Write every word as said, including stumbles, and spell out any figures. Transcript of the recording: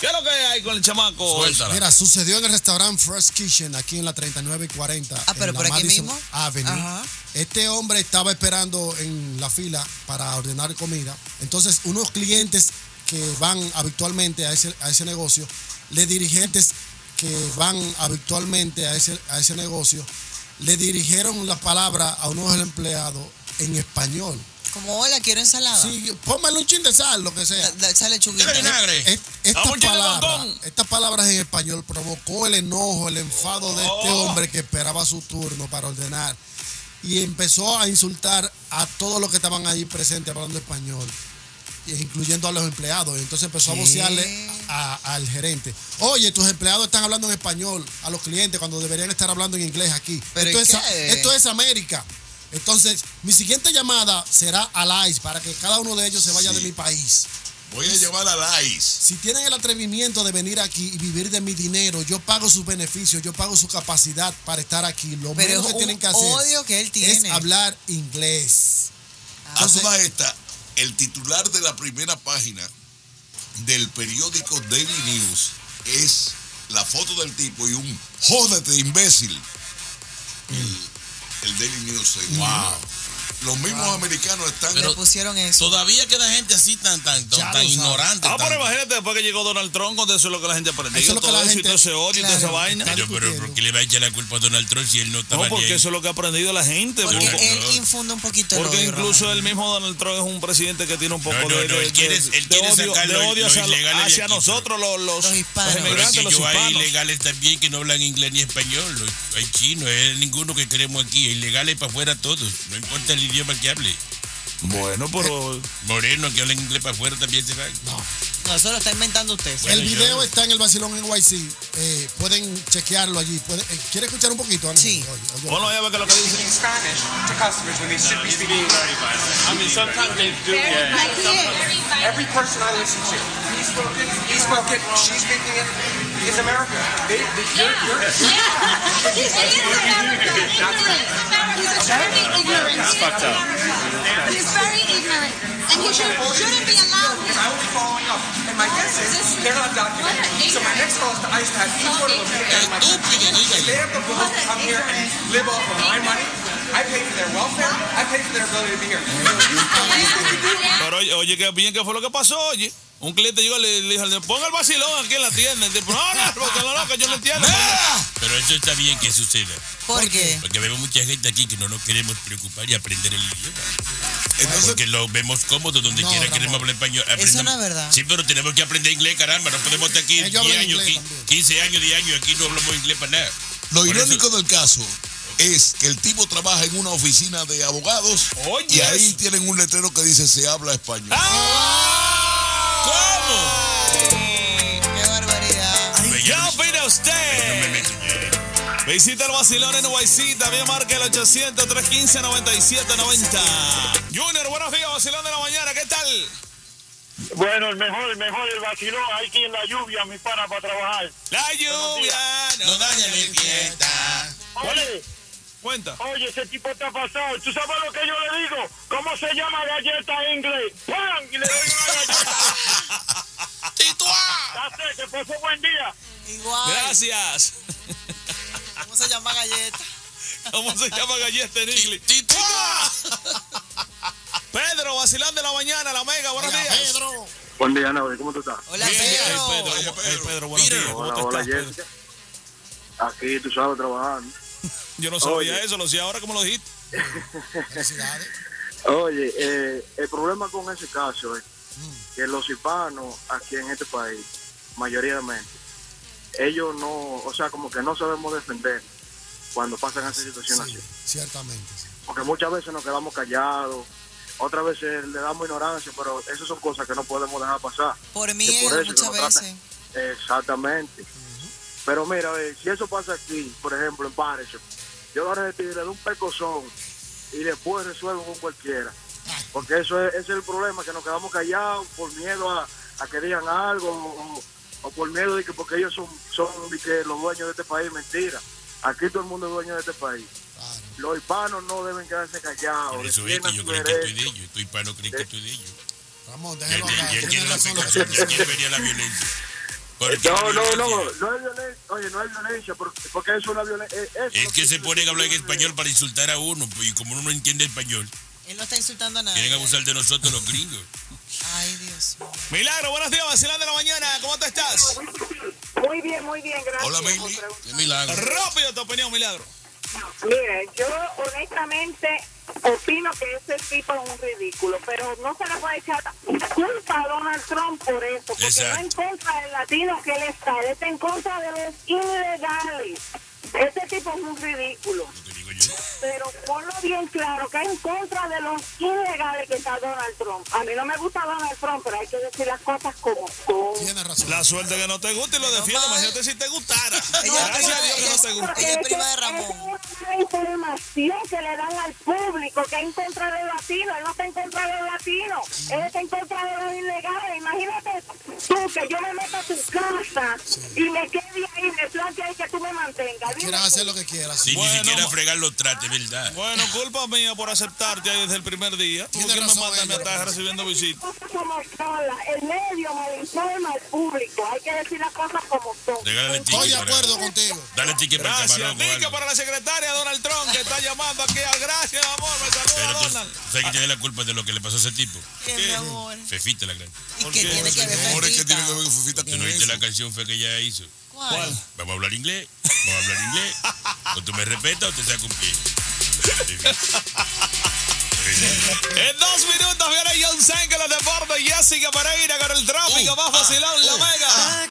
¿Qué es lo que hay con el chamaco? Suéltala. Mira, sucedió en el restaurante Fresh Kitchen, aquí en la treinta y nueve y cuarenta. Ah, pero en la por aquí Madison mismo. Avenue. Ajá. Este hombre estaba esperando en la fila para ordenar comida. Entonces, unos clientes que van habitualmente a ese, a ese negocio, le dirigentes que van habitualmente a ese, a ese negocio, le dirigieron la palabra a unos empleados en español. Como, hola, quiero ensalada. Sí, póngale un chin de sal, lo que sea. Da- da- sale ¿Qué chuguita. vinagre? Es- Estas Vamos, chile, palabras, botón. estas palabras en español provocó el enojo, el enfado de este Oh. hombre que esperaba su turno para ordenar y empezó a insultar a todos los que estaban ahí presentes hablando español, incluyendo a los empleados. Y entonces empezó a ¿Qué? vocearle a- al gerente: oye, tus empleados están hablando en español a los clientes cuando deberían estar hablando en inglés aquí. ¿Pero esto, y es, qué? esto es América. Entonces, mi siguiente llamada será al ICE para que cada uno de ellos se vaya Sí. de mi país. Voy a llamar a la I C E. Si tienen el atrevimiento de venir aquí y vivir de mi dinero, yo pago sus beneficios, yo pago su capacidad para estar aquí. Lo Pero menos es que un tienen que hacer odio que él es tiene. hablar inglés. A Entonces- toda esta, el titular de la primera página del periódico Daily News es la foto del tipo y un jódete, imbécil. El, el Daily News. eh, Wow. Los mismos americanos están... Le pusieron eso. Todavía queda gente así tan tan tan, Ya tan lo sabe. ignorante. Ah, tan- pero imagínate después que llegó Donald Trump, cuando eso es lo que la gente aprendió. Eso es lo que todo la eso y gente- todo ese odio y toda esa Claro. vaina. Está Pero, pero, discutiendo. ¿por qué le va a echar la culpa a Donald Trump si él no estaba No, porque ni ahí? eso es lo que ha aprendido la gente. Porque no, él no. infunde un poquito el Porque odio, incluso Ramón. el mismo Donald Trump es un presidente que tiene un poco No, no, de, no, de- él quiere- de- él de quiere odio, sacar de lo- odio lo hacia, ilegal de hacia aquí, nosotros, los, los, Los hispanos. los Pero inmigrantes, si los yo hay hispanos. ilegales también que no hablan inglés ni español. Los- Hay chinos, hay ninguno que queremos aquí. Ilegales para afuera todos. No importa el idioma que hable. Bueno, pero Morenos que hablan inglés para afuera también se van. No, eso lo está inventando usted. Bueno, el yo- video está en el Vacilón N Y C. Eh, pueden chequearlo allí. Pueden- eh, ¿Quiere escuchar un poquito, Ana? Sí. Oye, oye. ponlo ahí a ver qué es lo que dice. Speaking Spanish to customers when they should be speaking English. I mean, sometimes they do, yeah. Every person I listen to, he spoke it, he spoke it, she's speaking it, is America. They, they, you're, you're, He's very ignorant. It's fucked up. He's very ignorant. And he should, shouldn't be allowed. I will be following up. And my guess is they're not documented. So my next call is to ICE to have each one of them pay out of my If they have the balls to come here and live off of my money, I pay for their welfare, I pay for their ability to be here. Pero oye, oye, qué bien que fue lo que pasó, oye. Un cliente llegó y le, le dijo, ponga el vacilón aquí en la tienda. El tipo, no, no, porque no, no, que yo no entiendo. Pero eso está bien que suceda. ¿Por qué? Porque vemos mucha gente aquí que no nos queremos preocupar y aprender el idioma. Entonces, Porque lo vemos cómodo donde No, quiera Ramón. queremos hablar español. Eso aprendamos- no es verdad. Sí, pero tenemos que aprender inglés, caramba. No podemos estar aquí Ellos diez hablan años, inglés qui- también. quince años, diez años. Aquí no hablamos inglés para nada. lo Por irónico eso- del caso es que el tipo trabaja en una oficina de abogados Oye, y ahí eso. tienen un letrero que dice se habla español. ¿Cómo? Qué barbaridad. ¿Qué opina usted? No me meto en- Visita el vacilón en N Y C, también marca el ochocientos, trescientos quince, noventa y siete noventa. Junior, buenos días, vacilón de la mañana, ¿qué tal? Bueno, el mejor, el mejor, el vacilón. Hay que ir en la lluvia, mi pana, para trabajar. La lluvia No daña mi fiesta. Oye, Cuenta. oye, ese tipo está pasado. ¿Tú sabes lo que yo le digo? ¿Cómo se llama galleta en inglés? ¡Pam! Y le doy una galleta. Ya sé, que pasó buen día. Igual. Gracias. ¿Cómo se llama galleta? ¿Cómo se llama galleta en inglés? Pedro, vacilón de la mañana, la mega, buenos Oiga, días. Pedro. Buen día, Navi. ¿Cómo tú estás? Hola, Bien, bien, Pedro. Pedro, Oye, ¿cómo- Pedro. eh, Pedro, buenos Mira. días, ¿cómo Hola, tú hola, estás, Pedro? Jessica. Aquí, tú sabes, trabajando. Yo no sabía Oye. eso, lo sé ahora como lo dijiste. Felicidades. Oye, eh, el problema con ese caso es que los hispanos aquí en este país, mayoritariamente, ellos no, o sea, como que no sabemos defender cuando pasan esas situaciones Sí, así. ciertamente. Sí. Porque muchas veces nos quedamos callados, otras veces le damos ignorancia, pero esas son cosas que no podemos dejar pasar. Por Que miedo, por eso muchas que nos veces. tratan- Exactamente. Pero mira, eh, si eso pasa aquí, por ejemplo, en Patterson, yo lo retiré de un pecozón y después resuelvo con cualquiera. Porque eso es, ese es el problema, que nos quedamos callados por miedo a, a que digan algo o, o por miedo de que porque ellos son, son de que los dueños de este país, mentira. Aquí todo el mundo es dueño de este país. Claro. Los hispanos no deben quedarse callados. Por eso es que tienen yo su creo que estoy de derecho. ellos. Tu hispano cree que estoy de ellos. Ramón, Y él, déjelo y hablar. él Tiene quiere la razón lo que explicación, está él quiere diciendo. venir a la violencia. Porque No, no, no, violencia. no es violencia. Oye, no es violencia, porque, porque eso es una violencia. Es que se ponen a hablar en español para insultar a uno, pues, y como uno no entiende español, Él no está insultando a nadie. quieren abusar de nosotros los gringos. Ay, Dios mío. Milagro, buenos días, vacilando de la mañana. ¿Cómo te estás? Muy bien, muy bien, gracias. Hola, por Mili. preguntar. Qué milagro. Rápido tu opinión, Milagro. Mire, yo honestamente opino que ese tipo es un ridículo, pero no se le puede echar culpa a Donald Trump por eso, porque Exacto. no en contra del latino que él está, él está en contra de los ilegales. Ese tipo es un ridículo. Lo que digo yo. Pero ponlo bien claro, que es en contra de los ilegales que está Donald Trump. A mí no me gusta Donald Trump, pero hay que decir las cosas como son. Tiene razón. La suerte que no te gusta y lo defiendo. Imagínate si te gustara. Ella- Gracias a Dios que no ella- te gusta. Porque Ella es eso- prima de eso Ramón. es una información que le dan al público, que es en contra de los latinos. Él no está en contra de los latinos, él está en contra de los ilegales. Imagínate tú que yo me meto a tu casa y me quede ahí, me plante ahí que tú me mantengas. Dime Quieras tú. hacer lo que quieras. Si Bueno, ni siquiera ma- fregar los trates, ¿verdad? Bueno, culpa mía por aceptarte ahí desde el primer día. ¿Por Tiene qué me razón mandas ella, me estás pero- recibiendo visitas? Cosas como son, la- el medio malinforma al público. Hay que decir las cosas como son. Regálale Estoy ticket de para- acuerdo contigo. Dale ticket para el Gracias, camarón o Nica, algo. para la secretaria Donald Trump que está llamando aquí al gracias, amor. Me Pero saluda tú Donald. sabes que tiene la culpa de lo que le pasó a ese tipo. ¿Qué, mi amor? Fefita la gran. ¿Y ¿Por qué qué? tiene que ver Amores, que Fefita? tiene que ver con Fefita ¿Tú con no viste eso? la canción fue que ella hizo? ¿Cuál? Vamos a hablar inglés. Vamos a hablar inglés. O tú me respetas o te saco un pie. En dos minutos viene John San que los deportes. Jessica Pereira con el tráfico más vacilón, la mega.